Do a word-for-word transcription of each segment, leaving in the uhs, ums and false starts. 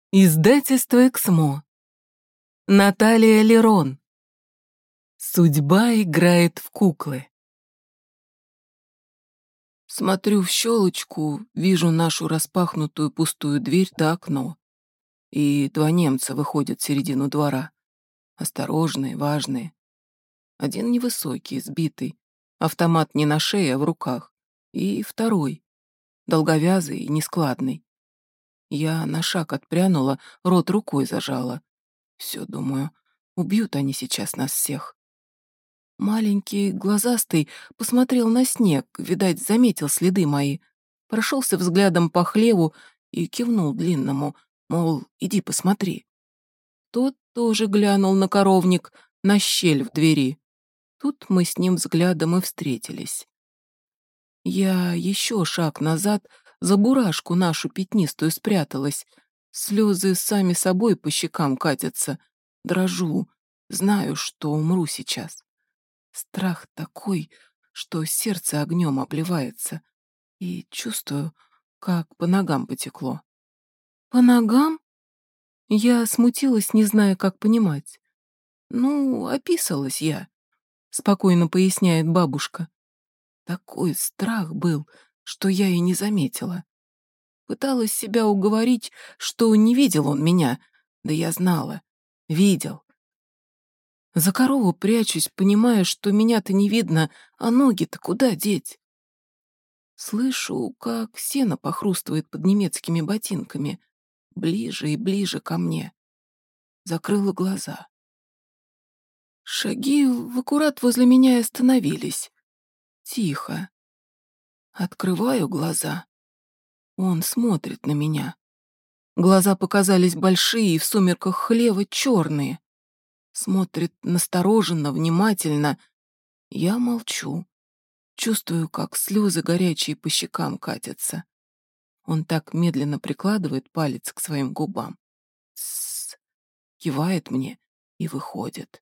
Издательство «Эксмо». Наталья Лерон. Судьба играет в куклы. Смотрю в щелочку, вижу нашу распахнутую пустую дверь да окно. И два немца выходят в середину двора. Осторожные, важные. Один невысокий, сбитый. Автомат не на шее, а в руках. И второй. Долговязый и нескладный. Я на шаг отпрянула, рот рукой зажала. Все, думаю, убьют они сейчас нас всех. Маленький, глазастый, посмотрел на снег, видать, заметил следы мои, прошелся взглядом по хлеву и кивнул длинному, мол, иди посмотри. Тот тоже глянул на коровник, на щель в двери. Тут мы с ним взглядом и встретились. Я еще шаг назад за бурашку нашу пятнистую спряталась. Слезы сами собой по щекам катятся. Дрожу, знаю, что умру сейчас. Страх такой, что сердце огнем обливается. И чувствую, как по ногам потекло. По ногам? Я смутилась, не зная, как понимать. Ну, описалась я, спокойно поясняет бабушка. Такой страх был, что я и не заметила. Пыталась себя уговорить, что не видел он меня, да я знала, видел. За корову прячусь, понимая, что меня-то не видно, а ноги-то куда деть? Слышу, как сено похрустывает под немецкими ботинками, ближе и ближе ко мне. Закрыла глаза. Шаги в аккурат возле меня и остановились. Тихо. Открываю глаза. Он смотрит на меня. Глаза показались большие и в сумерках хлева черные. Смотрит настороженно, внимательно. Я молчу. Чувствую, как слезы горячие по щекам катятся. Он так медленно прикладывает палец к своим губам. Тссс. Кивает мне и выходит.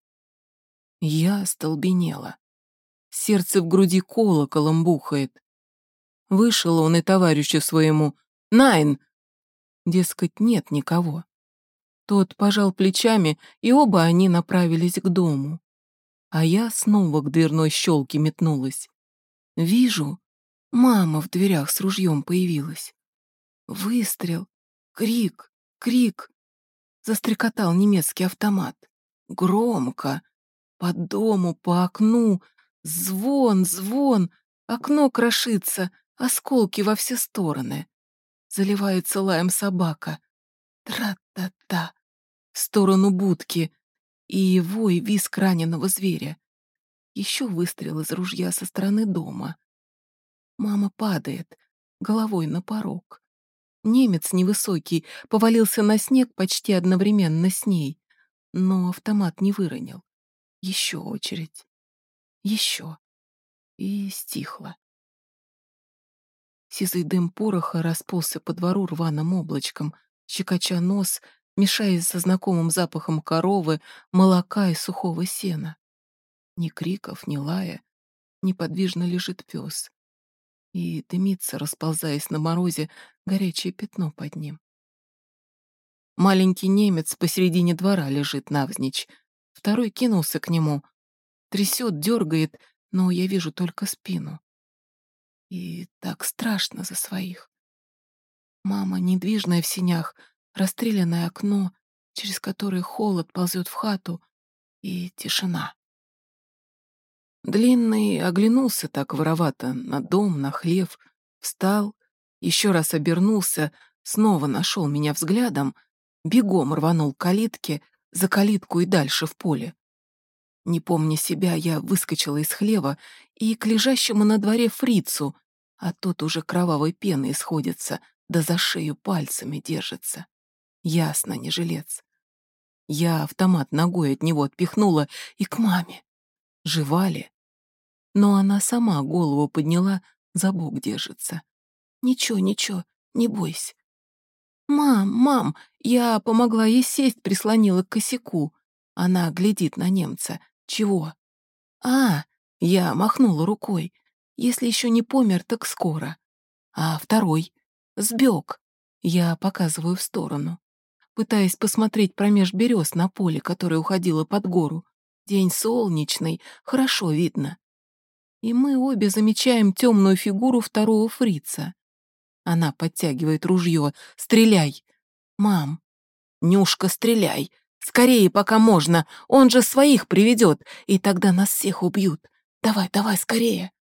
Я остолбенела. Сердце в груди колоколом бухает. Вышел он и товарищу своему: «Найн!» Дескать, нет никого. Тот пожал плечами, и оба они направились к дому. А я снова к дверной щелке метнулась. Вижу, мама в дверях с ружьем появилась. Выстрел, крик, крик. Застрекотал немецкий автомат. Громко. По дому, по окну. Звон, звон. Окно крошится, осколки во все стороны. Заливается лаем собака. Тра-та-та. В сторону будки. И вой, визг раненого зверя. Еще выстрел из ружья со стороны дома. Мама падает, головой на порог. Немец невысокий повалился на снег почти одновременно с ней, но автомат не выронил. Еще очередь. Еще. И стихло. Сизый дым пороха расползся по двору рваным облачком, щекоча нос, мешаясь со знакомым запахом коровы, молока и сухого сена. Ни криков, ни лая, неподвижно лежит пес. И дымится, расползаясь на морозе, горячее пятно под ним. Маленький немец посередине двора лежит навзничь. Второй кинулся к нему. Трясет, дергает, но я вижу только спину. И так страшно за своих. Мама, недвижная в синях, расстрелянное окно, через которое холод ползет в хату, и тишина. Длинный оглянулся так воровато на дом, на хлев, встал, еще раз обернулся, снова нашел меня взглядом, бегом рванул к калитке, за калитку и дальше в поле. Не помня себя, я выскочила из хлева и к лежащему на дворе фрицу, а тот уже кровавой пеной сходится, да за шею пальцами держится. Ясно, не жилец. Я автомат ногой от него отпихнула и к маме. Жива ли? Но она сама голову подняла, за бок держится. Ничего, ничего, не бойся. «Мам, мам!» Я помогла ей сесть, прислонила к косяку. Она глядит на немца. «Чего?» «А!» Я махнула рукой. «Если еще не помер, так скоро». «А второй?» «Сбег». Я показываю в сторону. пытаясь посмотреть промеж берез на поле, которое уходило под гору. День солнечный, хорошо видно. И мы обе замечаем темную фигуру второго фрица. Она подтягивает ружье. «Стреляй!» «Мам!» «Нюшка, стреляй! Скорее, пока можно! Он же своих приведет, и тогда нас всех убьют! Давай, давай, скорее!»